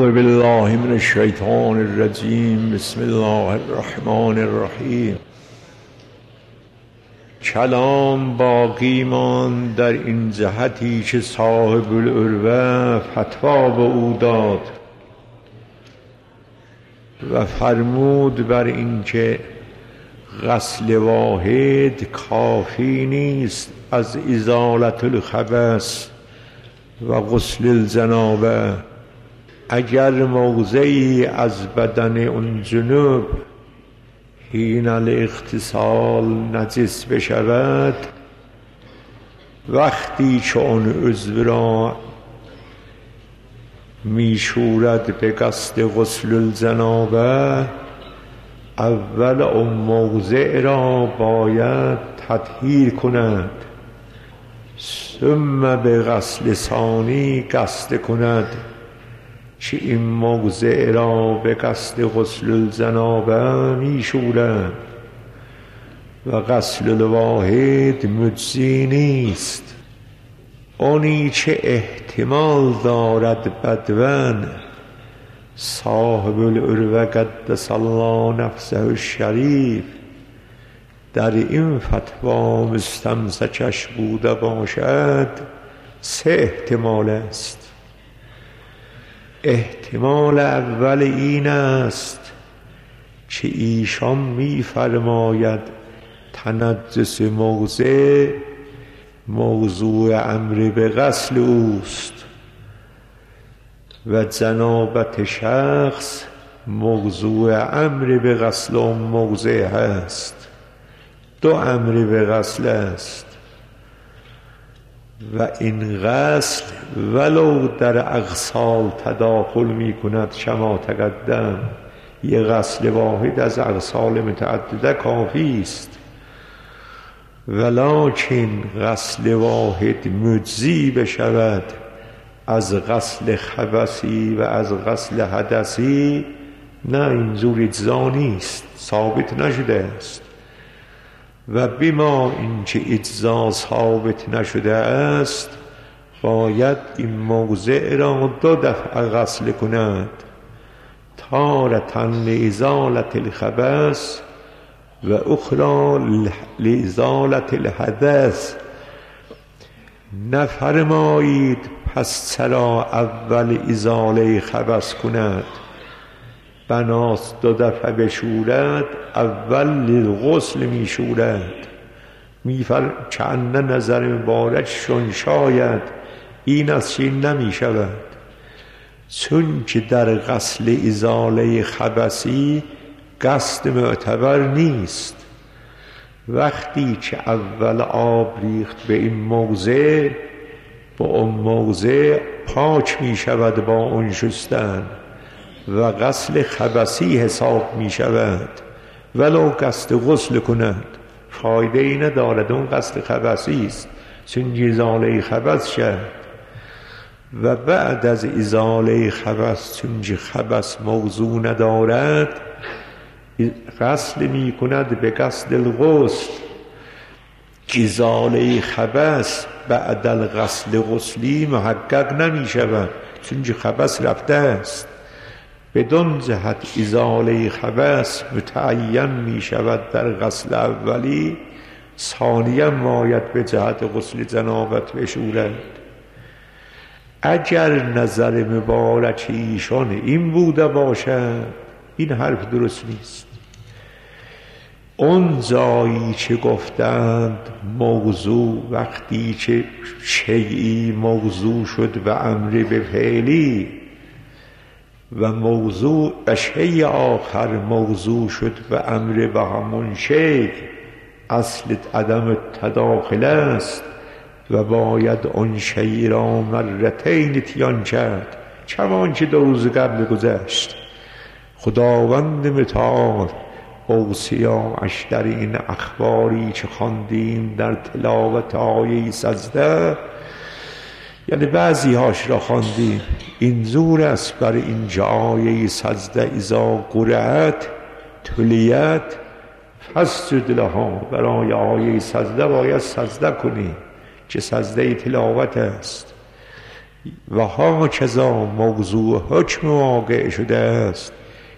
بالله من الشیطان الرجیم. بسم الله الرحمن الرحیم. کلام باقی ماند در این جهتی که صاحب العروة فتوا به او داد و فرمود بر این که غسل واحد کافی نیست از ازالت الخبث و غسل الجنابه. اگر موضعی از بدن اون جنوب حین الاغتسال نجس بشود، وقتی که اون عضو را میشورد به قصد غسل الجنابه، اول اون موضع را باید تطهیر کند، ثم به غسل ثانی قصد کند که این موضع را به قصد غسل الجنابه می شورد و غسل الواحد مجزی نیست. اونی که احتمال دارد بدون، صاحب العروة قدس الله نفسه الشریف در این فتوا مستمسکش بوده باشد، سه احتمال است. احتمال اول این است که ایشان می فرماید تنجس موضع موضوع امر به غسل اوست و جنابت شخص موضوع امر به غسل اون موضع هست. دو امر به غسل است و این غسل ولو در اغسال تداخل می کند کما تقدم، یه غسل واحد از اغسال متعدده کافی است، ولکن غسل واحد مجزی بشود از غسل خبثی و از غسل حدثی، نه اینجور اجزا نیست، ثابت نشده است. و بما اینکه اجزا ثابت نشده است، باید این موضع را دو دفعه غسل کند، تارة لازالة الخبث و اخرى لازالة الحدث. نفرمایید پس چرا اول ازاله خبث کند، بناس دو دفعه بشورد، اول للغسل می شورد. کأن نظر مبارکشون شاید این از چین نمی شود، چون که در غسل ازاله خبثی قصد معتبر نیست. وقتی که اول آب ریخت به این موضع، با اون موضع پاک می شود با اون شستن و غسل خبثی حساب می شود، ولو قصد غسل کند فایده ای ندارد، اون قصد خبثی است، چون ازاله خبث شد. و بعد از ازاله خبث، چون خبث موضوع ندارد، غسل می کند به قصد الغسل. ازاله خبث بعد الغسل غسلی محقق نمی شود، چون خبث رفته است. بدون جهت ازاله خبث متعین می شود در غسل اولی، ثانیا باید به جهت غسل جنابت بشورد. اگر نظر مبارک ایشان این بوده باشد، این حرف درست نیست. اون جایی که گفتند موضوع وقتی که شیئی موضوع شد و امر به فعلی، و موضوع و شیء آخر موضوع شد و امر به همون شیء، اصل عدم تداخل است و باید اون شیء را مرتین اتیان کرد، چمان که 2 روز قبل گذشت. خداوند متعال اوصیاش در این اخباری که خواندیم در تلاوت آیه سجده، یعنی بعضی هاش را خواندیم، این زور است بر این آیه سجده اذا قرأت تلیت فاسجد لها. برای آیه سجده باید سجده کنی که سجده تلاوت است. و هاکذا موضوع حکم واقع شده است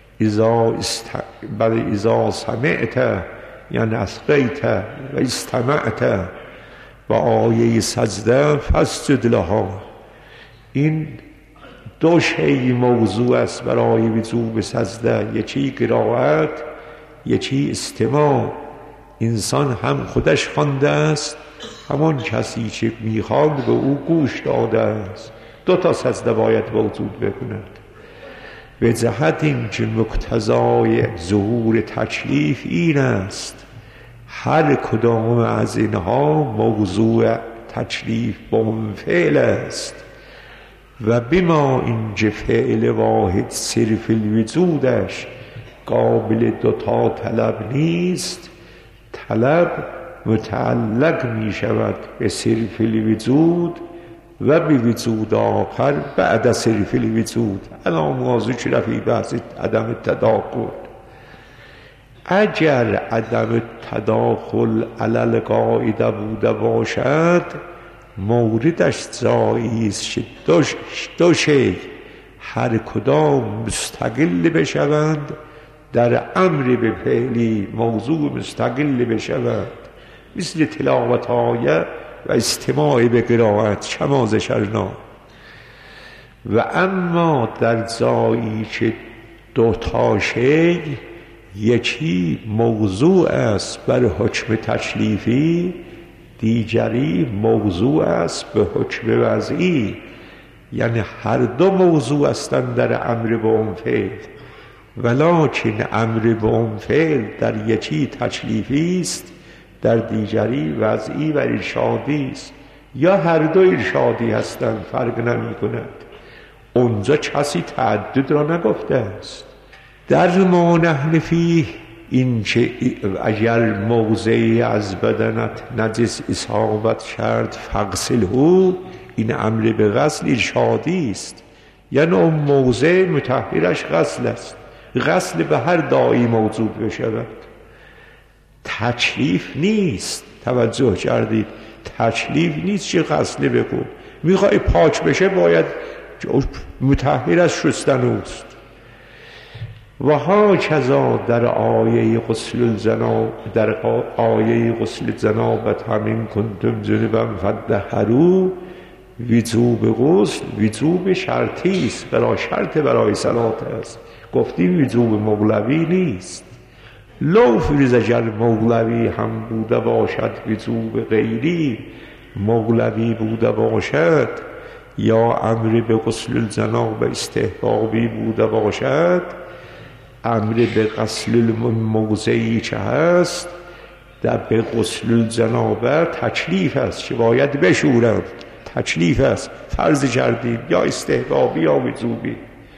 اذا سمعت یعنی اسقیت و استمعت و آیه سجده فاسجد لها. این دو شی موضوع است برای وجوب سجده، یکی قرائت، یکی استماع. انسان هم خودش خوانده است، همان کسی که میخواند به او گوش داده است. دو تا سجده باید وجود بکند. به جهت این که مقتضای ظهور تکلیف این است هر کدام از اینها موضوع تکلیف با فعل است و بما اینکه فعل واحد صرف الوجودش قابل دوتا طلب نیست، طلب متعلق می شود به صرف الوجود و به وجود آخر بعد صرف الوجود. الان موضوع چی رفی بحث عدم تداخل. اگر عدم تداخل علل قاعده بوده باشد موردش جایی است که دو شی هر کدام مستقل بشوند در امر به فعلی موضوع مستقل بشوند، مثل تلاوت آیه و استماع به قرائت کما ذکرنا. و اما در جایی که دو تا شی یکی موضوع است بر حکم تکلیفی، دیگری موضوع است به حکم وضعی، یعنی هر دو موضوع هستند در امر به اون فعل، ولکن امر به اون فعل در یکی تکلیفی است، در دیگری وضعی و ارشادی است، یا هر دو ارشادی هستند، فرق نمی کند. اونجا کسی تعدد را نگفته است. در ما نحن فیه این که اگر موضعی از بدنت نجس اصابت کرد فغسله، این امر به غسل ارشادی است، یعنی اون موضع مطهرش غسل است. غسل به هر داعی موجود بشود، تکلیف نیست. توجه کردید؟ تکلیف نیست که غسل بکن. میخوای پاک بشه باید مطهر از شستن اوست. و هاکذا در آیه غسل جنابت همین کنتم جنبا فطهروا، وجوب غسل وجوب شرطی است، برای صلات است. گفتیم وجوب مولوی نیست. لو فریض اگر مولوی هم بوده باشد وجوب غیری مولوی بوده باشد، یا امر به غسل الجنابه استحبابی بوده باشد، امر به غسل موضعی که هست در به غسل الجنابه تکلیف است که باید بشورند، تکلیف است، فرض کردید، یا استحبابی یا وجوبی.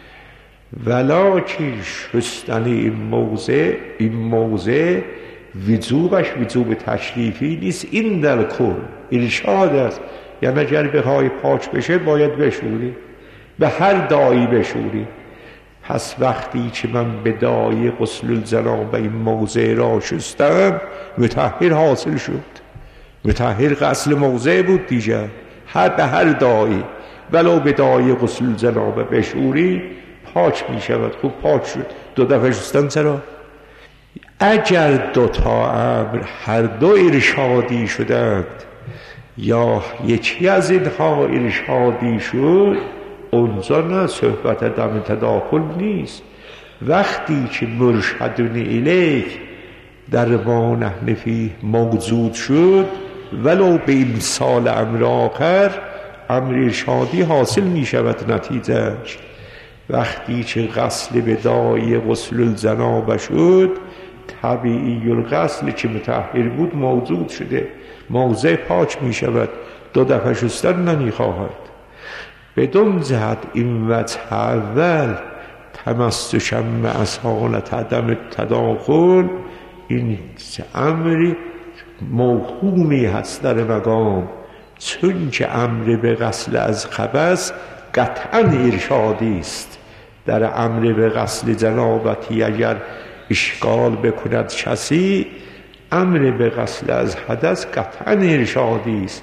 ولکن شستن این موضع وجوبش وجوب تکلیفی نیست، این در کل ارشاد است. یعنی اگر بخوای پاک بشه باید بشوری، به هر داعی بشوری. پس وقتی که من به داعی غسل الجنابه این موضع را شستم مطهر حاصل شد، مطهر غسل موضع بود دیگه. به هر داعی ولو به داعی غسل الجنابه بشوری پاک می شود. خوب پاک شد. دو دفعه شستن چرا؟ اگر دو تا امر هر دو ارشادی شدند یا یکی از اینها ارشادی شد، اونجا نه صحبت عدم تداخل نیست. وقتی که مرشدون الیک در ما نحن فیه موجود شد ولو به امثال امر آخر، امر ارشادی حاصل می شود نتیجهش. وقتی که غسل به داعی غسل الجنابه شد، طبیعی الغسل که مطهر بود موجود شده، موضع پاک می شود، دو دفعه شستن نمی خواهد. بدون جهت این وجه اول تمسکم مع اصالت عدم تداخل، این امری موهومی هست در مقام، چون که امر به غسل از خبث قطعا ارشادی است. در امر به غسل جنابتی اگر اشکال بکند کسی، امر به غسل از حدث قطعا ارشادی است.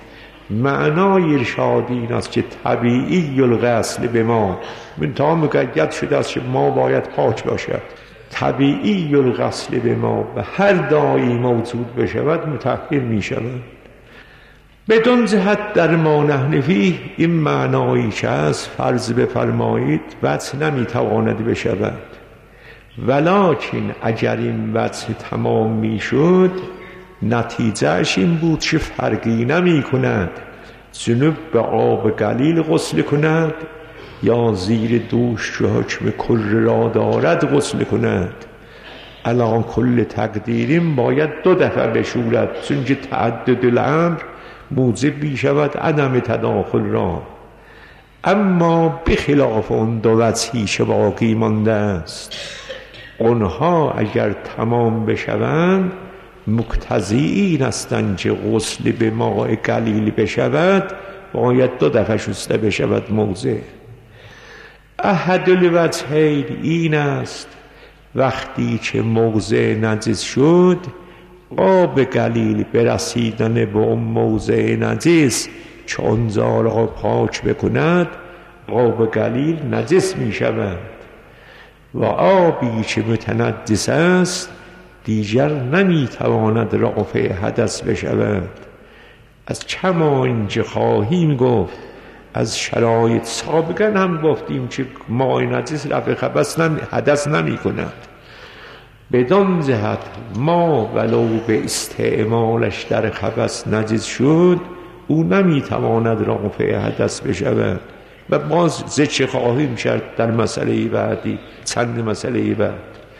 معنای ارشاد این است که طبیعی الغسل به ما منتها مقید شده است که ما باید پاک باشد. طبیعی الغسل به ما و هر دایی موجود بشود مطهر می شود. بدون جهت در ما نحن فیه این معنایی که از فرض بفرمایید وجه نمی تواند بشود، ولکن اگر این وجه تمام می شد نتیجهش این بود که فرقی نمی کند جنوب به آب قلیل غسل کند یا زیر دوش که حکم کر را دارد غسل کند. الان کل تقدیریم باید 2 دفعه بشورد، چون که تعدد الامر موجب می شود عدم تداخل را. اما بخلاف اون 2 وجهی که باقی مانده است، اونها اگر تمام بشوند مقتضی این هستند که غسل به ماء قلیل بشود باید 2 دفعه شسته بشود موضع. احد الوجهین این است وقتی که موضع نجس شد آب قلیل برسیدن به اون موضع نجس که آنجا را پاک بکند آب قلیل نجس می شود و آبی که متنجس است دیگر نمی تواند رافع حدث بشود. از کما اینکه خواهیم گفت از شرایط سابقا هم گفتیم که ماء نجس رفع حدث نمی کند. بدان جهت ما ولو به استعمالش در خبث نجس شد او نمی تواند رافع حدث بشود و باز ذکر خواهیم کرد در مسئله بعدی، چند مسئله بعد.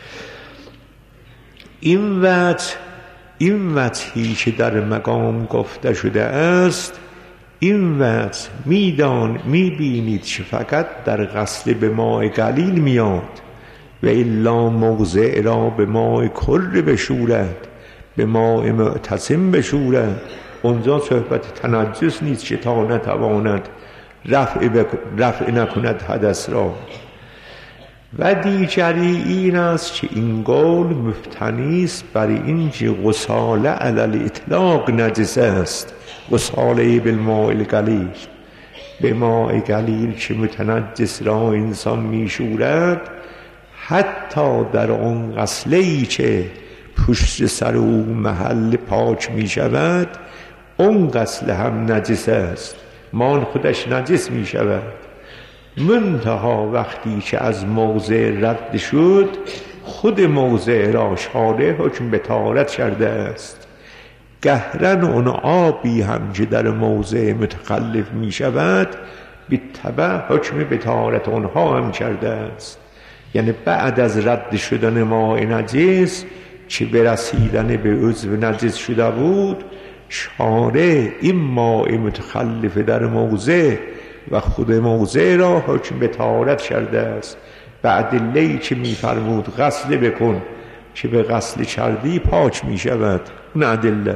این وجهی که در مقام گفته شده است، این وجه میبینید که فقط در غسل به ماء قلیل میاد و الا موضع را به ماء کر بشورد، به ماء معتصم بشورد. اونجا صحبت تنجس نیست که تا نتواند رفع نکند حدث را. و دیگری این است که این قول مبتنی است بر این که غساله علی الاطلاق نجس است، غساله بالماء القلیل، به ماء قلیل که متنجس را انسان میشورد حتی در آن غسله‌ای که پشت سر او محل پاک می شود اون غسل هم نجس است، مان خودش نجس می شود. منتها وقتی که از موضع رد شد خود موضع را شارع حکم به طهارت کرده است. گهرن اون آبی هم که در موضع متخلف می شود بالطبع حکم به طهارت اونها هم کرده است. یعنی بعد از رد شدن ماء نجس که برسیدن به عضو نجس شده بود شارع این ماء متخلف در موضع و خود موضع را حکم به طهارت کرده است. بعد ادله‌ای که می‌فرمود غسل بکن که به غسل کردی پاک می‌شود اون ادله.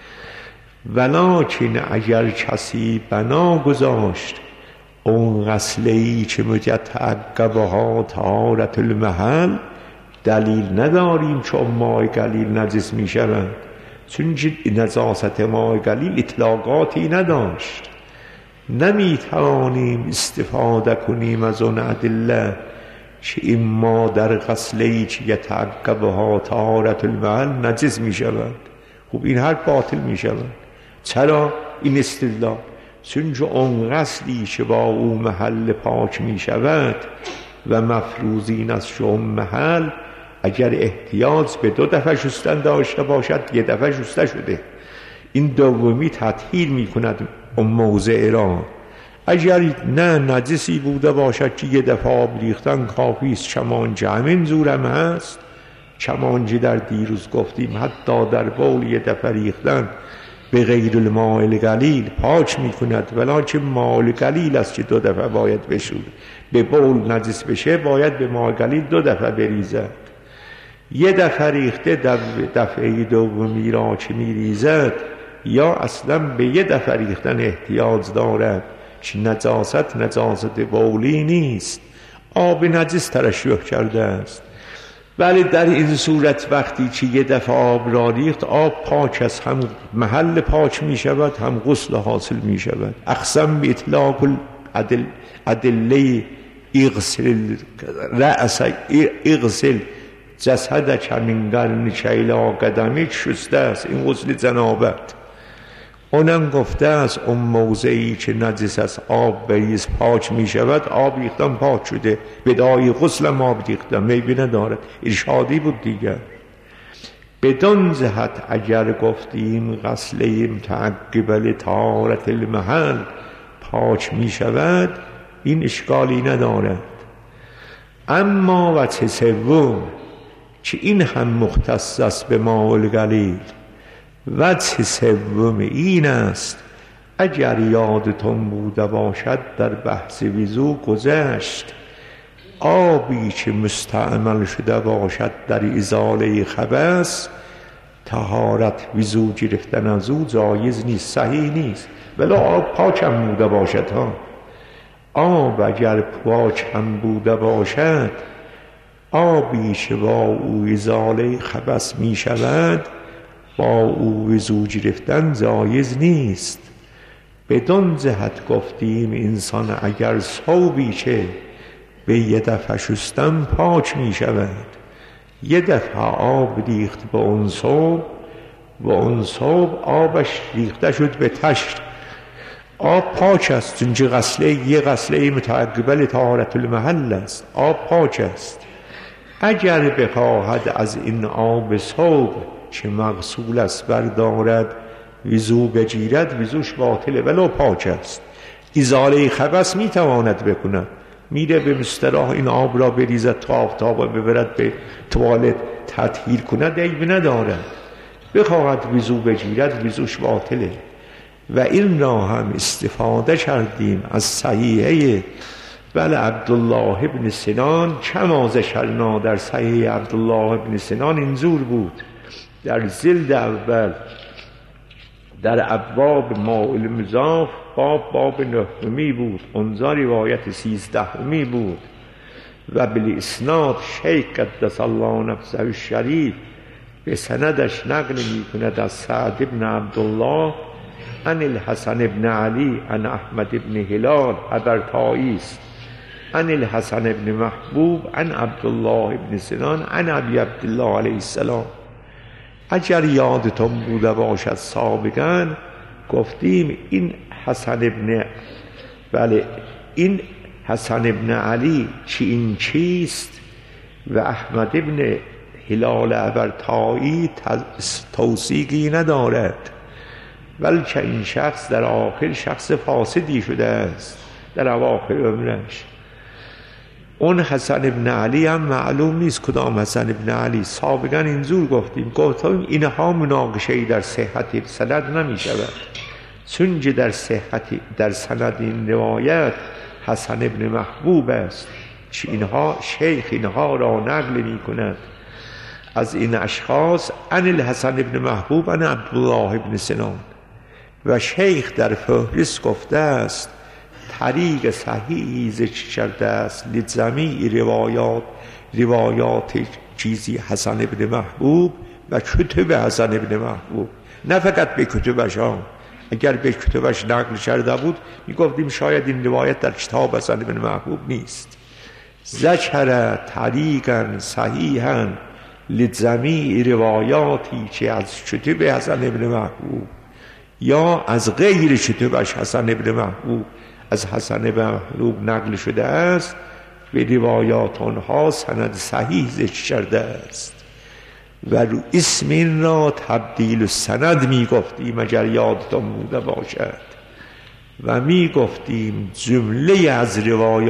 ولکن اگر کسی بنا گذاشت اون غسله‌ای که متعقبها طهارت المحل دلیل نداریم چون ماء قلیل نجس می‌شود، چون نجاست ماء قلیل اطلاقاتی نداشت. نمیتوانیم استفاده کنیم از اون ادله که این ما در غسله‌ای که یتعقبها طهارت المحل نجس می‌شود. خب این حرف باطل می‌شود. چرا این استدلال؟ چون اون غسلی که با او محل پاک می‌شود و مفروض این است که اون محل اگر احتیاج به 2 دفعه شستن داشته باشد 1 دفعه شسته شده، این دومی تطهیر می‌کند اون موضع را. اگر نه نجسی بوده باشد که 1 دفعه آب ریختن کافی است، چمانچه همین زورم هست. چمانچه در دیروز گفتیم حتی در بول 1 دفعه ریختن به غیر الماء القلیل پاک می‌کند، ولکن ماء القلیل است که 2 دفعه باید بشود. به بول نجس بشه باید به ماء قلیل 2 دفعه بریزد. 1 دفعه ریخته دفعه دومی را که میریزد یا اصلا به 1 دفعه ریختن احتیاج دارد که نجاست بولی نیست، آب نجس ترشح کرده است. ولی در این صورت وقتی که یه دفعه آب را ریخت، آب پاک است، هم محل پاک می شود، هم غسل حاصل می شود. اقسم به اطلاق الادله اغسل رأس اغسل جسدک من قرنک الی قدمک شسته است. این غسل جنابت. اونم گفته است اون موضعی که نجس است آب بریز پاک می شود، آب ریختم پاک شده، بدای غسلم آب ریختم، میبی ندارد. ارشادی بود دیگر. بدان جهت اگر گفتیم غسله متعقب طهارت المحل پاک می شود، این اشکالی ندارد. اما وجه سوم که این هم مختص است به ماء القلیل، وجه سوم این است اگر یادتون بوده باشد در بحث وضو گذشت، آبی که مستعمل شده باشد در ازاله خبث، طهارت وضو گرفتن از او جایز نیست، صحیح نیست. ولی آب پاک هم بوده باشد ها، آب اگر پاک هم بوده باشد، آبی که با او ازاله خبث می شود، با او وضو گرفتن جایز نیست. بدون جهت گفتیم انسان اگر ثوبی که به یه دفعه شستن پاک می شود، یه دفعه آب ریخت به اون ثوب و اون ثوب آبش ریخته شد به تشت، آب پاک است، چون یه غسله متعقبه طهارت المحل است، آب پاک است. اگر بخواهد از این آب ثوب که مغسول است بردارد وضو بگیرد، وضوش باطله ولو پاک است. ازاله خبث میتواند بکند، میره به مستراح این آب را بریزد تا آفتاب ببرد به توالت تطهیر کند، عیبی ندارد. بخواهد وضو بگیرد، وضوش باطله. و این را هم استفاده کردیم از صحیحه بل عبدالله ابن سنان، کما ذکرنا در صحیح عبدالله ابن سنان اینجور بود. در جلد اول در ابواب ماء المضاف باب 9 بود، اونجا روایت 13 بود. و بالاسناد شیخ قدس الله نفسه الشریف به سندش نقل می کند از سعد ابن عبدالله عن الحسن ابن علی عن احمد ابن هلال ابرتایی است، عن الحسن ابن محبوب عن عبدالله ابن سنان عن ابی عبدالله علیه السلام. اگر یادتون بوده باشد سابقا گفتیم این حسن ابن علی این چیست و احمد ابن هلال ابرتایی توثیقی ندارد، بلکه این شخص در آخر شخص فاسدی شده است در اواخر عمرش. اون حسن ابن علی هم معلوم نیست کدام حسن ابن علی. سابقا اینجور گفتیم اینها مناقشه در صحت سند نمی شود، چون در سند این روایت حسن ابن محبوب است که شیخ اینها را نقل می کند از این اشخاص عن الحسن ابن محبوب عن عبدالله ابن سنان. و شیخ در فهرست گفته است طریق صحیحی ذکر کرده است لجمیع روایات چیزی حسن ابن محبوب و کتب حسن ابن محبوب، نه فقط به کتبش ها. اگر به کتبش نقل کرده بود میگفتیم شاید این روایت در کتاب حسن ابن محبوب نیست. ذکر طریقا صحیحا لجمیع روایاتی که از کتب حسن ابن محبوب یا از غیر کتبش حسن ابن محبوب از حسن ابن محبوب نقل شده است، به روایات آنها سند صحیح ذکر کرده است. و رو اسم این را تبدیل سند می گفتیم اگر یادتون بوده باشد، و می گفتیم جمله از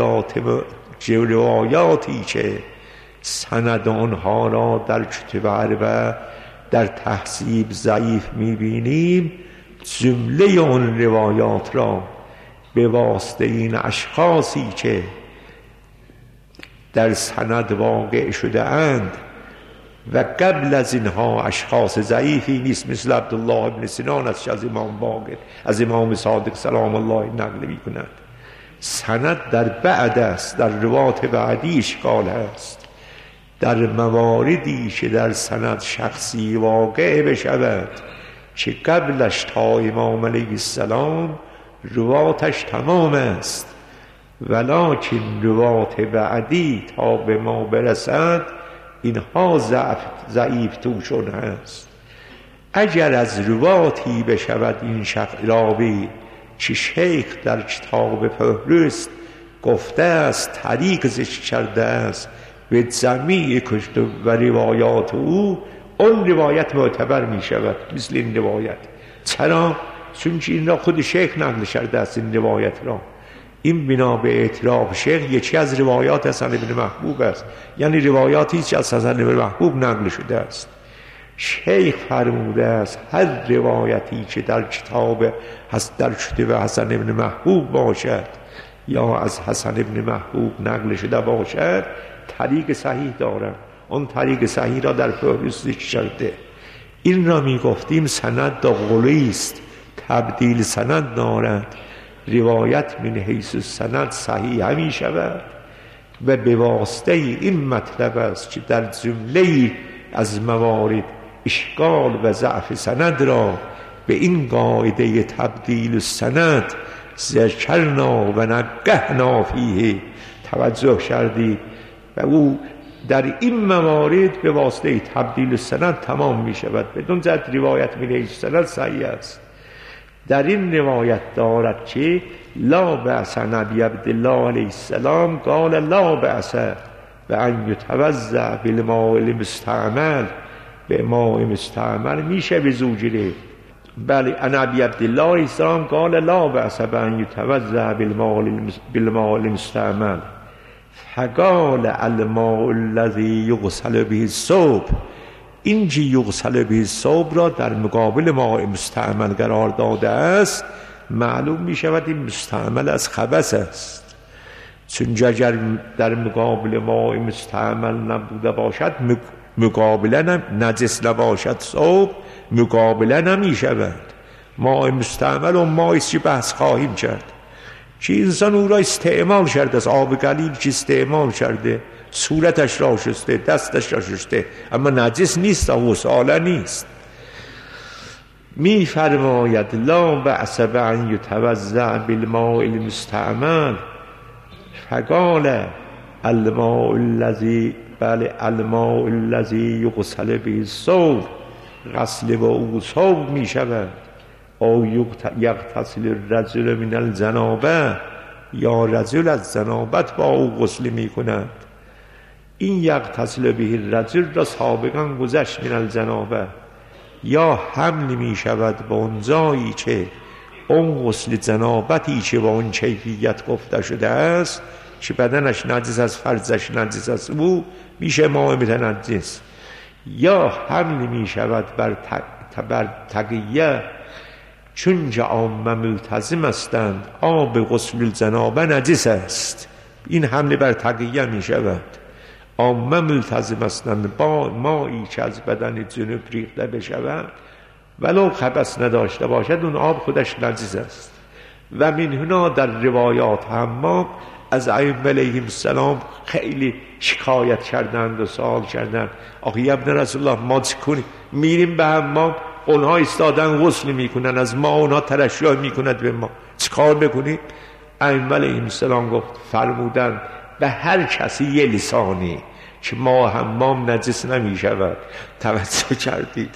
روایاتی که سند آنها را در کتب اربعه در تحصیب ضعیف می بینیم، جمله آن روایات را به واسطه این اشخاصی که در سند واقع شده اند و قبل از اینها اشخاص ضعیفی نیست مثل عبدالله ابن سنان است از امام باقر از امام صادق سلام الله نقل می کند. سند در بعد است، در روایات بعدی اشکال هست. در مواردی که در سند شخصی واقع بشود که قبلش تا امام علیه السلام رواتش تمام است، ولکن روات بعدی تا به ما برسد اینها ضعیف توشون هست. اگر از رواتی بشود این راوی که شیخ در کتاب فهرست گفته است طریق ذکر کرده است به جمیع کتب و روایات او، اون روایت معتبر می شود مثل این روایت. چرا؟ چون این را خود شیخ نقل کرده است این روایت را. این بنا به اعتراف شیخ یکی از روایات حسن بن محبوب است، یعنی روایاتی که از حسن بن محبوب نقل شده است. شیخ فرموده است هر روایتی که در کتاب در کتب حسن بن محبوب باشد یا از حسن بن محبوب نقل شده باشد طریق صحیح دارد. اون طریق صحیح را در فهرست ذکر کرده. این را می گفتیم سند دغولی است، تبدیل سند دارد. روایت من حیث سند صحیح می شود و به واسطه این مطلب است که در جمله از موارد اشکال و ضعف سند را به این قاعده تبدیل سند ذکرنا و نقحنا فیه توجه کردید و او در این موارد به واسطه تبدیل سند تمام می شود. بدون جد روایت من حیث سند صحیح است. در این روایت دارد که لا بأس نبی عبدالله علیه السلام قال لا بأس و ان یتوضأ بالماء المستعمل، به ماء مستعمل میشه وضو گرفت. بله نبی عبدالله علیه السلام قال لا بأس و ان یتوضأ بالماء المستعمل فقال الماء الذی یغسل به الثوب. این که یغسل به الثوب را در مقابل ماء مستعمل قرار داده است، معلوم می شود این مستعمل از خبث است. چون اگر در مقابل ماء مستعمل نبوده باشد مقابلا نجس نباشد ثوب مقابلا نمی شود. ماء مستعمل و ماءی که بحث خواهیم کرد که انسان او را استعمال کرده است، آب قلیل که استعمال کرده، صورتش را شسته، دستش را شسته، اما نجس نیست و وساله نیست. می فرماید لا بأس ان یتوضأ بالماء المستعمل فقال الماء الذی الماء الذی یغسل به الثوب، غسل با او ثوب می شود. او یغتسل الرجل من الجنابه، یا رجل از جنابت با او غسل می کند. این یغتسل به الرجل را سابقا گذشت من الجنابه، یا حمل می شود با اون جایی که اون غسل جنابتی که با اون کیفیت گفته شده است که بدنش نجس از فرجش نجس از او میشه ماء متنجس، یا حمل می شود بر تقیه، چون که عامه ملتزم هستند آب غسل الجنابه نجس است. این حمل بر تقیه می شود. عامه ملتزم هستند با مایی که از بدن جنوب ریخته بشود ولو خبث نداشته باشد اون آب خودش نجس است. و من هنا در روایات حمام از ائمه علیهم السلام خیلی شکایت کردند و سوال کردند آخه ابن رسول الله ما چه کنیم؟ میریم به حمام اونها استادن غسل میکنن از ما، اونها ترشح میکند به ما، چه کار بکنیم؟ ائمه علیهم السلام گفت فرمودند به هر کسی یه لسانی که ما حمام نجس نمیشود. توجه کردید؟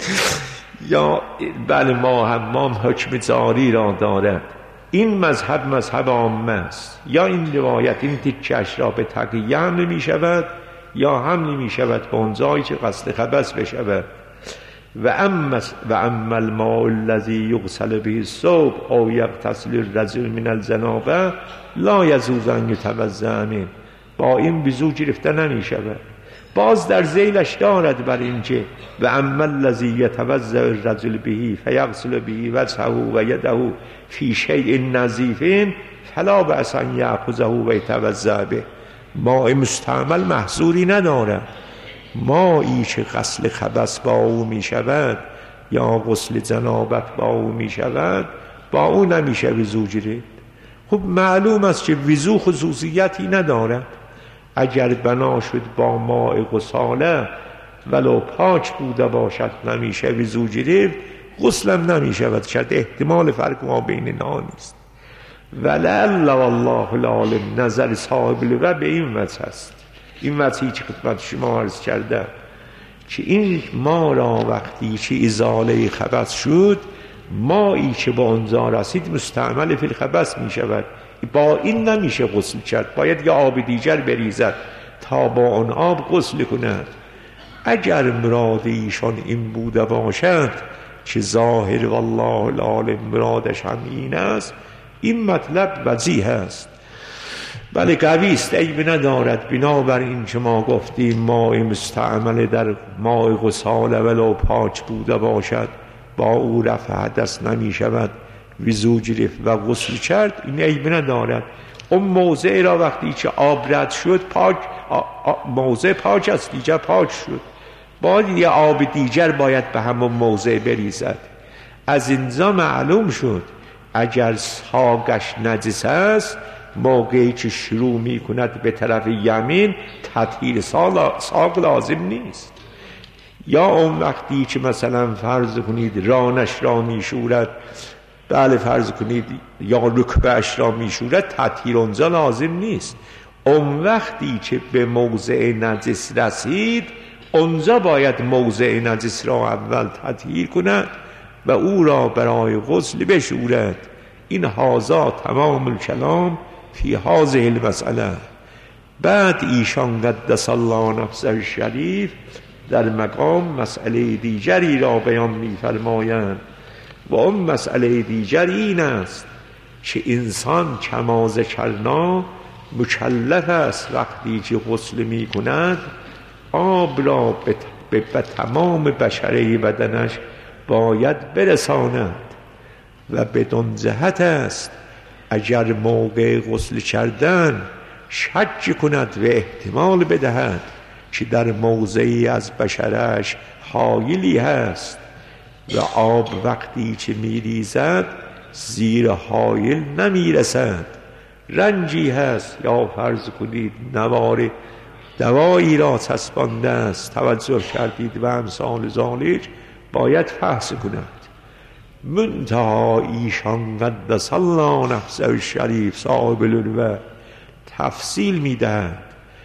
یا بله ما حمام حکم جاری را دارد. این مذهب عامه است. یا این روایت این تیکش را به تقیه حمل می شود یا حمل می شود به اون جایی که قصد خبث بشود. و اما الماء الذی یغسل به الثوب او یغتسل الرجل من الجنابه لا یجوز ان یتوضأ منه، با این وضو گرفته نمی شود. باز در ذیلش دارد بر اینکه و اما الذی یتوضأ الرجل به فیغسل به وجهه و یده فی شیء نظیف فلا بأس ان یأخذه و یتوضأ به. ماء مستعمل محظوری ندارد. مایی که غسل خبث با او می شود یا غسل جنابت با او می شود با او نمیشه وضو گرفت. خب معلوم است که وضو خصوصیتی ندارد. اگر بنا شد با ماء غساله ولو پاک بوده باشد نمیشه وضو گرفت، غسلم نمیشود شد. احتمال فرق ما بین اینا نیست. ولعل والله العالم نظر صاحب لغت به این وجه است. این وجهی که خدمت شما عرض کردم که این ما را وقتی که ازاله خبث شد، مایی که به آنجا رسید مستعمل فی الخبث می شود. با این نمیشه غسل کرد، باید یه آب دیگر بریزد تا با آن آب غسل کند. اگر مراد ایشان این بوده باشد که ظاهر والله العالم مرادش هم این است، این مطلب وضیح است، بله قوی است، عیب ندارد. بنابراین که ما گفتیم ماء مستعمل در ماء غساله ولو پاک بوده باشد با او رفع حدث نمی شود، وضو گرفت و غسل کرد، این عیب ندارد. اون موضع را وقتی که آب رد شد پاک، موضع پاک است دیگر پاک شد، باید یه آب دیگر باید به همون موضع بریزد. از اینجا معلوم شد اگر ساقش نجس است، موقعی که شروع می کند به طرف یمین تطهیر ساق لازم نیست. یا اون وقتی که مثلا فرض کنید رانش را می شورد، بله فرض کنید یا رکبهش را می شورد، تطهیر اونجا لازم نیست. اون وقتی که به موضع نجس رسید، اونجا باید موضع نجس را اول تطهیر کند و او را برای غسل بشورد. این هازا تمام الکلام فی هذه المسئله. بعد ایشان قدس الله نفسه الشریف در مقام مسئله دیگری را بیان می فرمایند و اون مسئله دیگر این است که انسان کما ذکرنا مکلف است وقتی که غسل می کند آب را به تمام بشره بدنش باید برساند و بدون جهت است اگر موقع غسل کردن شک کند و احتمال بدهد که در موضعی از بشرش حایلی هست و آب وقتی که میریزد زیر حایل نمیرسد، رنجی هست یا فرض کنید نوار دوایی را چسبانده است، توجه کردید و امثال ذالک، باید فحص کند. منتها ایشان قدس الله نفسه الشریف صاحب العلوه تفصیل میدهد،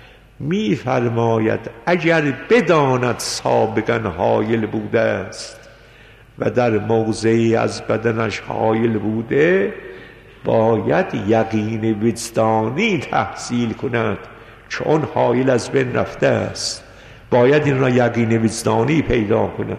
میفرماید اگر بداند سابقا حایل بوده است و در موضعی از بدنش حایل بوده، باید یقین وجدانی تحصیل کند چون حایل از بین رفته است، باید این را یقین وجدانی پیدا کند.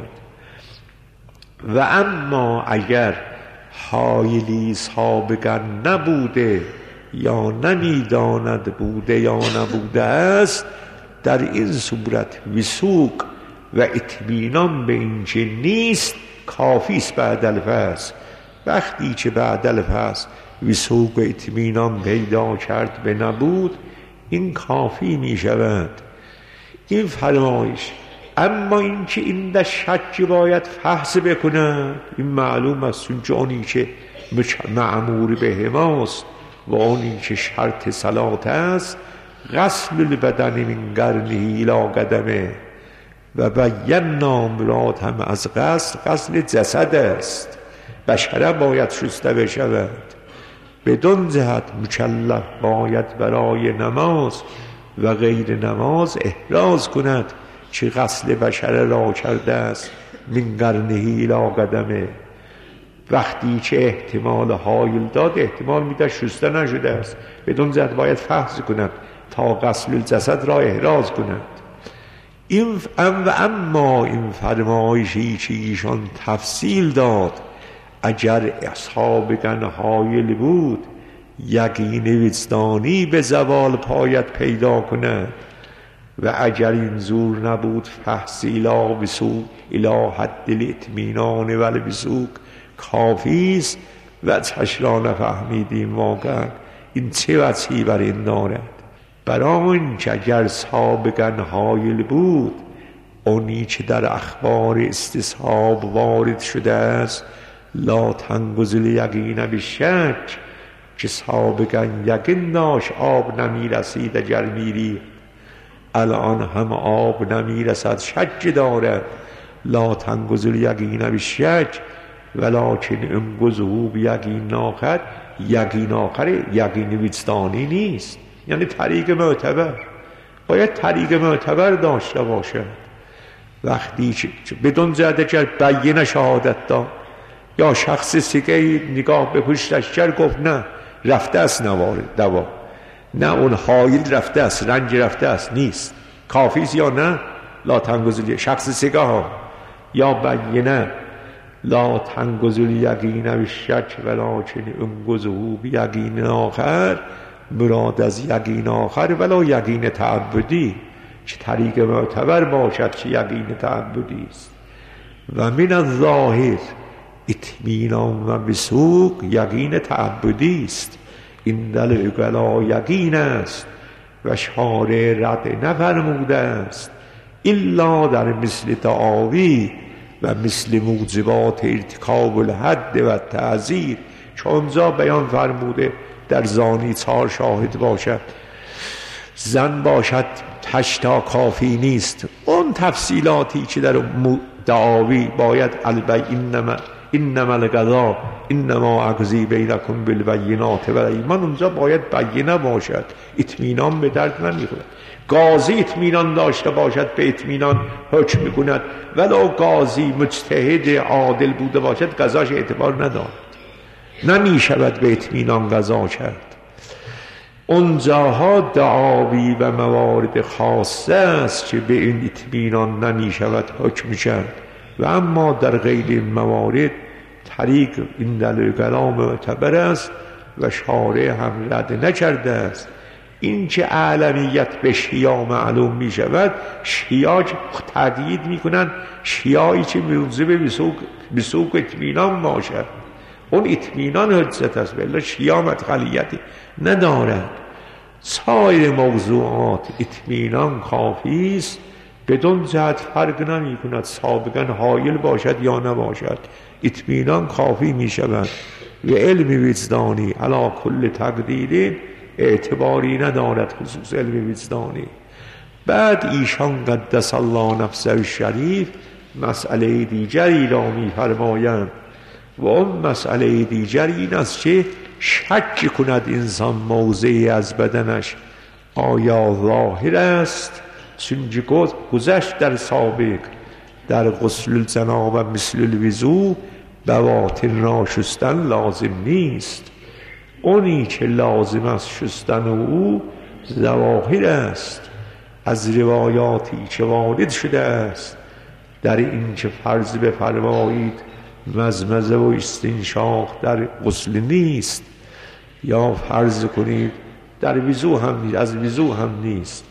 و اما اگر حایلی سابقا نبوده یا نمیداند بوده یا نبوده است، در این صورت وثوق و اطمینان به این که نیست کافی است بعد الفحص. وقتی که بعد الفحص وثوق و اطمینان پیدا کرد به نبود، این کافی می شود. این فرمایش. اما این که این در شک باید فحص بکنه، این معلوم است، چون که اونی که معمور به هماست و اونی که شرط صلات است غسل البدن من قرنه الی قدمه و بینا مراد هم از غسل جسد است، بشره باید شسته بشود. بدون جهت مکلف باید برای نماز و غیر نماز احراز کند که غسل بشره را کرده است من قرنه الی قدمه. وقتی که احتمال حایل داد، احتمال میده شسته نشده است، بدون جهت باید فحص کند تا غسل الجسد را احراز کند. اما این فرمایشی که ایشان تفصیل داد، اگر سابقا حایل بود یقین وجدانی به زوال پایت پیدا کند و اگر این زور نبود فحص الی وثوق الی حد الاطمینان و الوثوق کافی است. وجهش را نفهمیدیم واقعا این چه وجهی بر این دارد. برای اینکه اگر سابقا حایل بود، اونی که در اخبار استصحاب وارد شده است لا تنقض الیقین بالشک، که سابقا یقین داشت آب نمی رسید اگر میری الان هم آب نمیرسد شج دارد لا تنگز الیقین بالشج ولکن انگزه بیقین آخر. یقین آخر یقین وجدانی نیست، یعنی طریق معتبر. باید طریق معتبر داشته باشد. وقتی بدون زده بیین شهادت داد یا شخص سیگه نگاه به پشتش کرد گفت نه رفته است دوا، نه اون حایل رفته است، رنج رفته است، نیست کافیست یا نه لا تنگزلی شخص سیگه ها یا بینه لا تنگزلی یقین بالشج ولکن انگزه بیقین آخر. مراد از یقین آخر ولا یقین تعبدی، چه طریق معتبر باشد چه یقین تعبدی است. و من الظاهر اطمینان و وثوق یقین تعبدی است. این العقلا یقین است و شارع رد نفرموده است الا در مثل تعاوی و مثل موجبات ارتکاب الحد و تعزیر. چونزا بیان فرموده در زانی 4 شاهد باشد، زن باشد 8 کافی نیست. اون تفصیلاتی که در دعاوی باید انما القضا انما اقضی بینکم بالبینات و الایمان، اونجا باید بینه باشد. اطمینان به درد نمیخورد. قاضی اطمینان داشته باشد به اطمینان حکم میکند، ولو قاضی مجتهد عادل بوده باشد قضاش اعتبار ندارد، نمیشود به اطمینان قضا کرد. اونجاها دعاوی و موارد خاصه است که به این اطمینان نمیشود حکم کرد. و اما در غیر این موارد طریق این دلیل کلام معتبر است و شارع هم رد نکرده است. این که اعلمیت به شیعه معلوم می شود، شیعه تقیید می کنند شیعه‌ای که موجب وثوق اطمینان باشد، اون اطمینان حجت است، بله شیعه مدخلیتی ندارد. سایر موضوعات اطمینان کافی است، بدون جهت فرق نمی کند سابقا حایل باشد یا نباشد، اطمینان کافی می شود. و علم وجدانی علی کل تقدیر اعتباری ندارد، خصوص علم وجدانی. بعد ایشان قدس الله نفسه الشریف مسئله دیگری را می فرمایند و اون مسئله دیگر این است که شک کند انسان موضعی از بدنش آیا ظاهر است، چون گذشت در سابق در غسل الجنابه مثل الوضو بواطن را شستن لازم نیست. اونی که لازم است شستن او ظواهر است. از روایاتی که وارد شده است در این که فرض بفرمایید مزمزه و استنشاق در غسل نیست، یا فرض کنید در وضو هم نیست، از وضو هم نیست.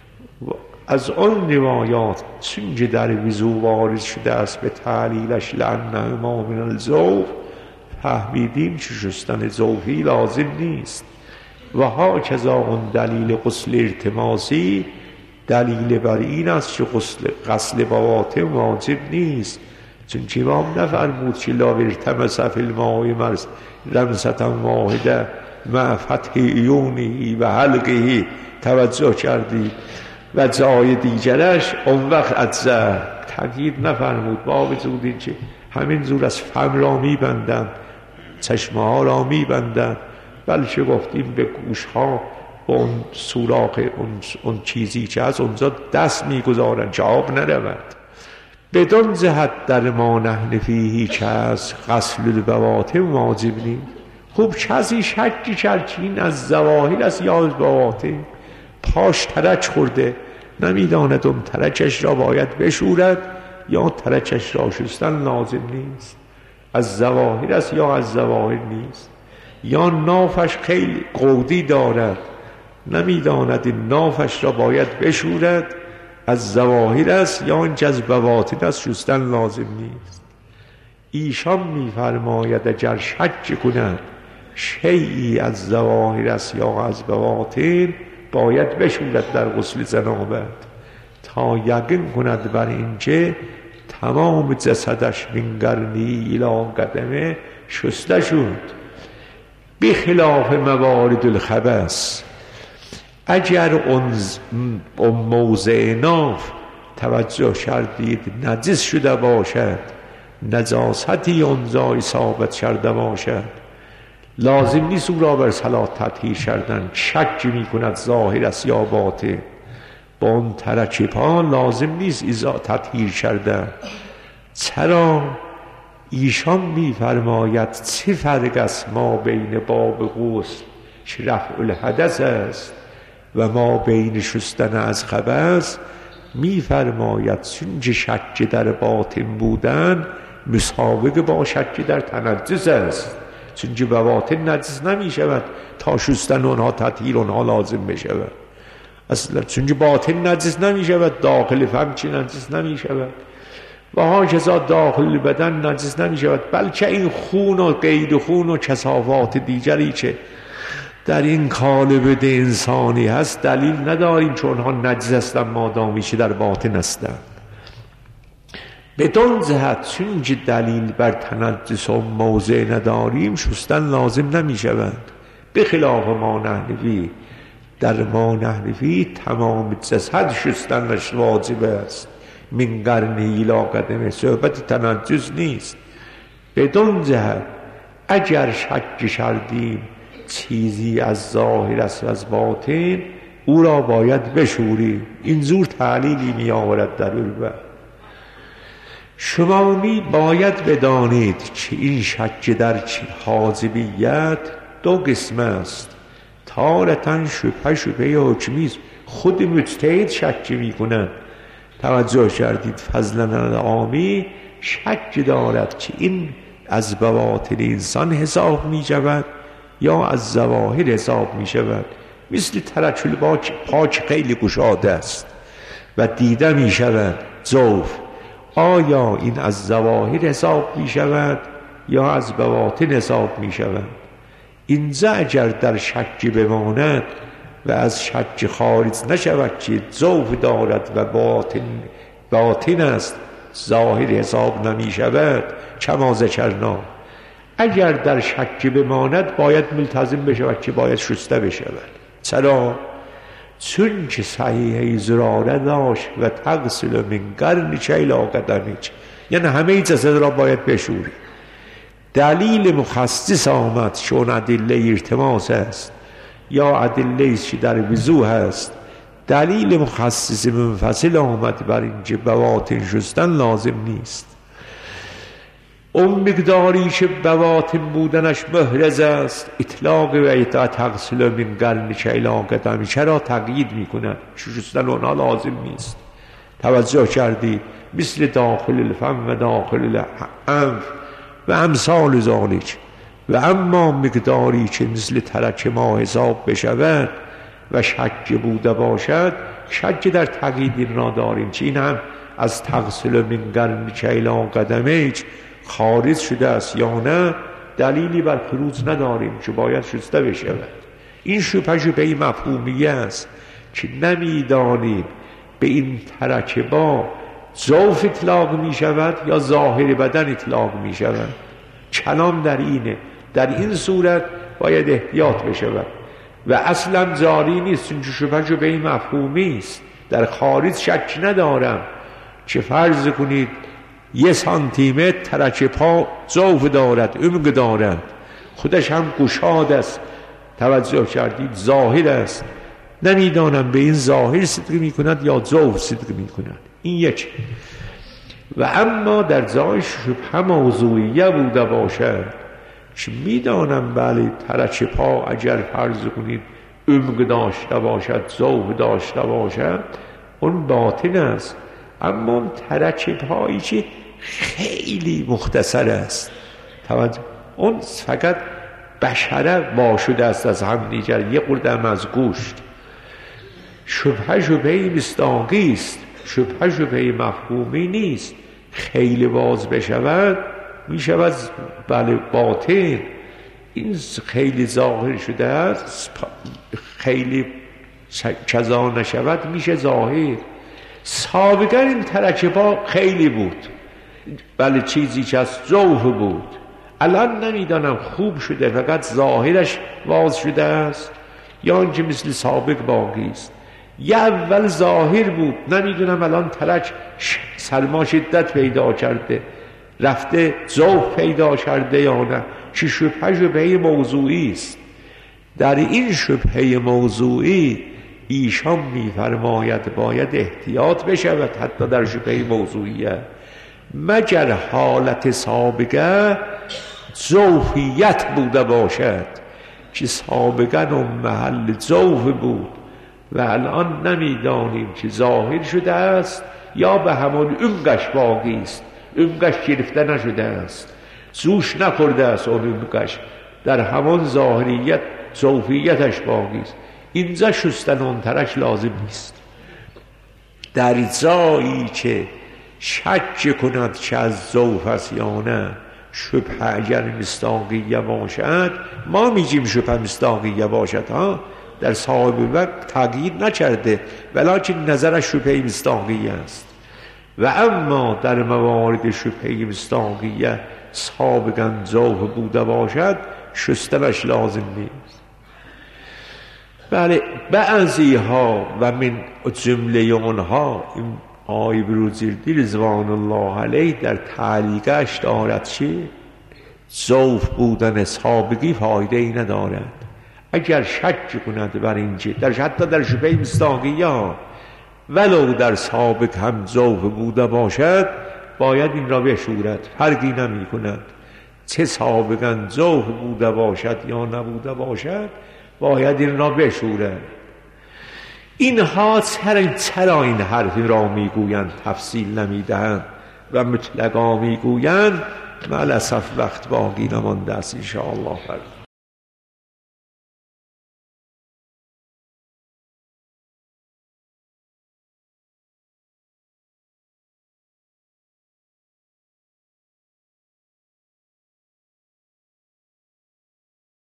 از آن روایات چون که در وضو وارد شده است به تعلیلش لعنه ما من الجوف، فهمیدیم که شستن جوفی لازم نیست. و ها کذا اون دلیل غسل ارتماسی دلیل بر این است که غسل بواطن واجب نیست، چون که امام نفرمود که لا ارتمس فی الماء رمسة واحده مع فتح عیونه و حلقه، توجه کردید، و جای دیگرش اون وقت اجزا تغییر نفرمود، با وجود این که همین زور از فم را میبندند، چشمه ها را میبندند، بلکه گفتیم به گوش ها با اون سوراخ اون چیزی که از اونجا دست میگذارن که آب نرود. بدون جهت در ما نحن فیهی که از غسل البواطن واجب نیست. خوب کسی شکی کرد که این از ظواهر است یا از بواطن، پاش ترک خورده نمیداند اون ترکش را باید بشورد یا ترکش را شستن لازم نیست، از ظواهر است یا از ظواهر نیست، یا نافش خیلی قودی دارد نمیداند این نافش را باید بشورد، از ظواهر است یا این از بواطن است، شستن لازم نیست. ایشان میفرماید اگر شک کند شیئی از ظواهر است یا از بواطن باید بشورد در غسل جنابت تا یقین کند بر اینکه تمام جسدش من قرنی الی قدمه شسته شد. بخلاف موارد الخبث، اگر اون موضع ناف توجه کردید نجس شده باشد، نجاستی اونجا اصابت شده باشد، لازم نیست او را بر صلات تطهیر کردن. شک می کند ظاهر است یا باطن، با اون ترک پا لازم نیست تطهیر کردن. چرا؟ ایشان می فرماید چه فرق است ما بین باب غسل که رفع الحدث است و ما بین شستن از خبث. می فرماید چون شک در باطن بودن مساوی با شک در تنجس است، چون به باطن نجس نمی شود تا شستن اونها تطهیر اونها لازم بشود. اصلا چون باطن نجس نمی شود داخل فم چی نجس نمی شود و هاکذا داخل بدن نجس نمی شود، بلکه این خون و قید خون و کثافات دیگری که در این قالب انسانی هست دلیل نداریم چون ها نجس هستن مادامی که در باطن هستند. بدون جهت چون دلیل بر تنجس و موضع نداریم شستن لازم نمی شود. به خلاف ما نحنفی، در ما نحنفی تمام جسد شستنش واجب است، من قرنه الی قدمه، صحبت تنجس نیست. بدون جهت اگر شک کردیم چیزی از ظاهر است و از باطن او را باید بشوریم. اینجور تعلیلی می آورد در علوه. شما می باید بدانید که این شک در حاجبیت دو قسم است. تارتاً شبهه حکمی است، خود مجتهد شک می کنند. توجه کردید فضلا عامی شک دارد که این از بواطن انسان حساب می شود یا از ظواهر حساب می شود. مثل ترک پاک خیلی گشاده است و دیده می شود جوف، آیا این از ظواهر حساب می شود یا از بواطن حساب می شود؟ اینجا اگر در شک بماند و از شک خارج نشود که جوف دارد و باطن است، ظاهر حساب نمی شود. کما ذکرنا اگر در شک بماند باید ملتزم بشود که باید شسته بشود. چرا؟ چون که صحیحه زراره داشت و تغسل من قرنک الی قدمک، یعنی همه جسد را باید بشوری. دلیل مخصص آمد چون ادله ارتماس است یا ادله که در وضو هست، دلیل مخصص منفصل آمد بر اینکه بواطن شستن لازم نیست. اون مقداری که بواطن بودنش محرز است اطلاق و اطاعت تغسل من قرنک الی قدمک چرا تقیید میکنن؟ شستن اونها لازم نیست. توجه کردید؟ مثل داخل الفم و داخل الانف و امثال ذالک. و اما مقداری که مثل ترک ما حساب بشود و شک بوده باشد، شک در تقیید این را داریم که این هم از تغسل من قرنک الی قدمک خارج شده است یا نه، دلیلی بر خروج نداریم که باید شسته بشود. این شبهه مفهومیه است که نمیدانیم به این ترک با جوف اطلاق می شود یا ظاهر بدن اطلاق می شود. کلام در اینه. در این صورت باید احتیاط بشود و اصلا جاری نیست، چون شبهه مفهومی است. در خارج شک ندارم که فرض کنید 1 سانتیمتر ترک پا جوف دارد، عمق دارد، خودش هم گشاد است. توجه کردید؟ ظاهر است. نمیدانم به این ظاهر صدق می کند یا جوف صدق می کند. این یک. و اما در جای شبهه موضوعیه بوده باشد که میدانم بله ترک پا اگر فرض کنید عمق داشته باشد، جوف داشته باشد، اون باطن است. اما اون ترک پایی که خیلی مختصر است، توجه، اون فقط بشره واشده است از هم دیگر، یه قردم از گوشت. شبهه مصداقی است، شبهه مفهومی نیست. خیلی باز بشود می شود بله باطن. این خیلی ظاهر شده است، خیلی کذا نشود میشه ظاهر. سابقا این ترک پا خیلی بود، بله چیزی که از جوف بود. الان نمیدانم خوب شده فقط ظاهرش واز شده است یا اینکه مثل سابق باقی است. یه اول ظاهر بود، نمیدونم الان ترک سرما شدت پیدا کرده، رفته ذوق پیدا کرده یا نه، چه شبهه موضوعی است. در این شبهه موضوعی ایشان میفرماید باید احتیاط بشود حتی در شبهه موضوعیه، مگر حالت سابقه ظوفیت بوده باشد که سابقا اون محل ظوف بود و الان نمیدانیم که ظاهر شده است یا به همون اونگش باقی است، اونگش گرفته نشده است، زوش نخورده است، اون اونگش در همون ظاهریت ظوفیتش باقی است. اینجا شستن اون ترش لازم نیست. در جایی که شک کند که از ظوف است یا نه، شبه اگر مصداقیه باشد، ما میگیم شبه مصداقیه باشد ها، در صاحب وقت تغییر نکرده ولکن نظرش شبه مصداقیه است. و اما در موارد شبه مصداقیه سابقا ظوف بوده باشد، شستنش لازم نیست. بله، بعضی ها و من جمله اونها این آقای بروجردی رضوان الله علیه در تعلیقش دارد که ظوف بودن سابقی فایده ای ندارد. اگر شک کند بر اینکه حتی در شبه مصداقیه ولو در سابق هم ظوف بوده باشد، باید این را بشورد، فرقی نمی کند چه سابقا ظوف بوده باشد یا نبوده باشد، باید این را بشورد. اینها چرا این حرفی را میگویند تفصیل نمیدهند و مطلقا میگویند؟ مع الاسف وقت باقی نمانده است. ان شاء الله.